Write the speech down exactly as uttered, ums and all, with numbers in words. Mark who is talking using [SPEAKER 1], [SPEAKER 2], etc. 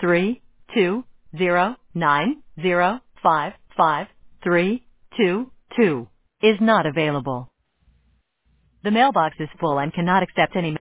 [SPEAKER 1] three two zero nine zero five five three two two is not available. The mailbox is full and cannot accept any